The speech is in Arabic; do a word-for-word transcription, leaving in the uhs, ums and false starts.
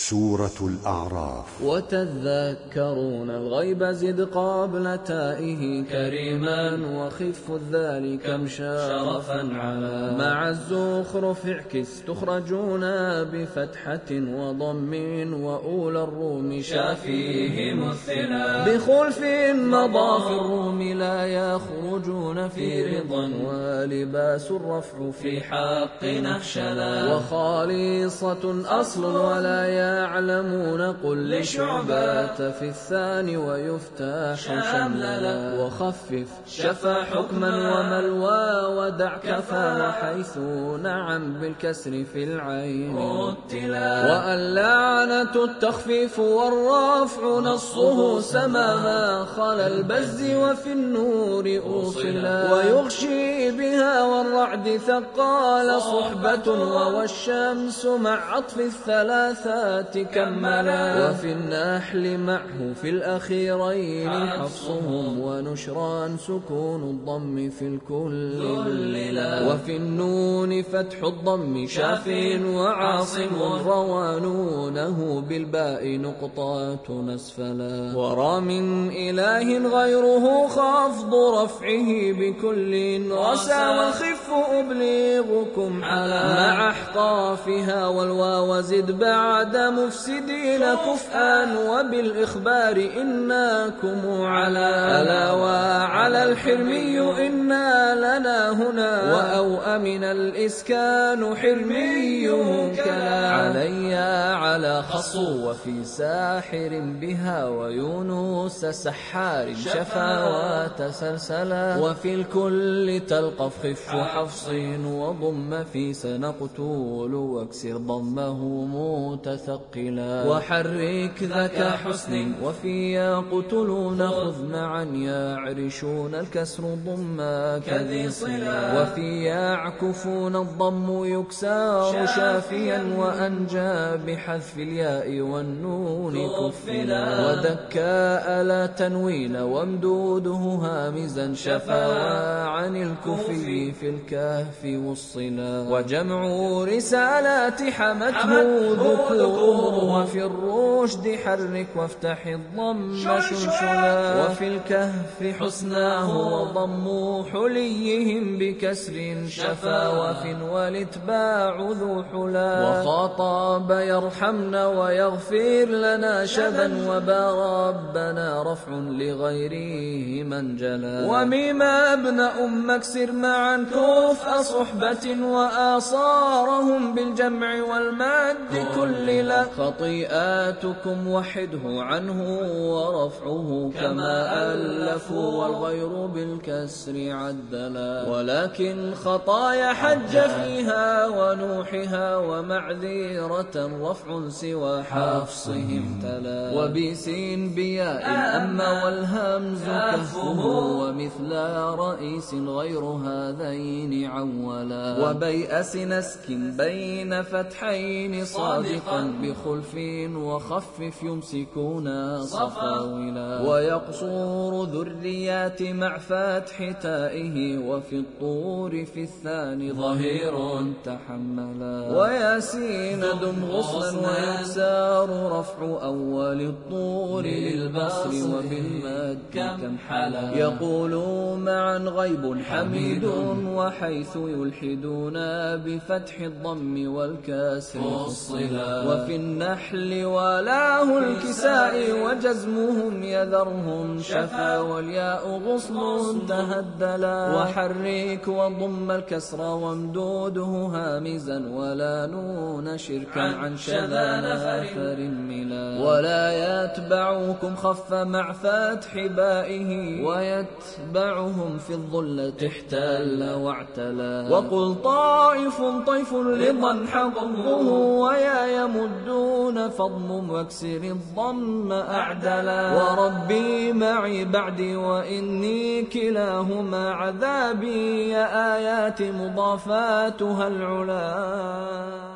سورة الأعراف. وتذكرون الغيب زد قبل تائه كريما وخف الذال كم شرفا على مع الزخرف اعكس تخرجون بفتحة وضم وأولى الروم شافيه مثلا بخلف مضى في الروم لا يخرجون في رضا ولباس الرفع في حق نخشلا وخالصة أصل ولا يعلمون قل لشعبات في الثاني ويفتح شمللا وخفف شفا حكما وملوى ودع كفى حيث نعم بالكسر في العين رتلا وأن لعنة التخفيف والرفع نصه سما ما خلا البز وفي النور أوصلا ويغشي بها والرعد ثقال صحبة والشمس مع عطف الثلاثات كملا وفي النحل معه في الأخيرين حفصهم ونشران سكون الضم في الكل وفي النون فتح الضم شاف وعاصم روانونه بالباء نقطات نسفلا ورا من إله غيره خفض رفعه بكل رسى والخف أبلغكم على مع احقافها والواو زد بعد مفسدين كفءا وبالإخبار إناكم على ألا وعلى الحرمي إنا لنا هنا وأو أمن الإسكان حرميه كلا علي على خصو وفي ساحر بها ويونس سحار شفا وتسلسلا وفي الكل تلقف خف حفص وضم في سنقتول واكسر ضمه متثقلا وحرك ذاك حسن وفي يقتلون خذ معا يعرشون الكسر ضما كذي صلا وفي يعكفون الضم يكسر شافيا وأنجى بحذف الياء والنون كفلا ودكاء لا تنوين وامدوده هامزا شفا عن الكفي في الكهف والصلا وجمع رسالات حمته ذكوره وفي الرشد حرك وافتح الضم شلشلا وفي الكهف حسناه وضم حليهم بكسر شفا وفي والاتباع ذو حلا وخاطب يرحمنا ويغفر لنا شبا وبا ربنا رفع لغيره من جلا ومما ابن أم اكسر معا كفء صحبة وآصارهم بالجمع والمد كل لا خطيئاتكم وحده عنه ورفعه كما ألفوا والغير بالكسر عدلا ولكن خطايا حج فيها ونوحها ومعذيرة رفع سوى حفصهم تلا وبسين بياء أما والهمز كفه ومثل رئيس غير هذين عولا وبيأس نسك بين فتحين صادقا بخلف وخفف يمسكون صفاولا ويقصور ذريات مع فتح تائه وفي الطور في الثاني ظهير تحملا وياسين دم غصلا ويكسار رفع أول الطور للبصر وبالمد تمحلا يقول معا غيب حميد وحيث يلحدون بفتح الضم والكسر الصلا وفي النحل ولاه الكساء وجزمهم يذرهم شفا والياء غصن تهدلا وحرك وضم الكسر وامدوده هامزا ولا نون شركا عن شذا نفر ملا ولا يتبعكم خف مع فتح بائه ويتبعهم في الظلة احتل واعتلا وقل طائف طيف رضا حظه ويا يمدون فضم واكسر الضم أعدلا وربي معي بعدي وإني كلاهما عذابي يا آيات مضافاتها العلا.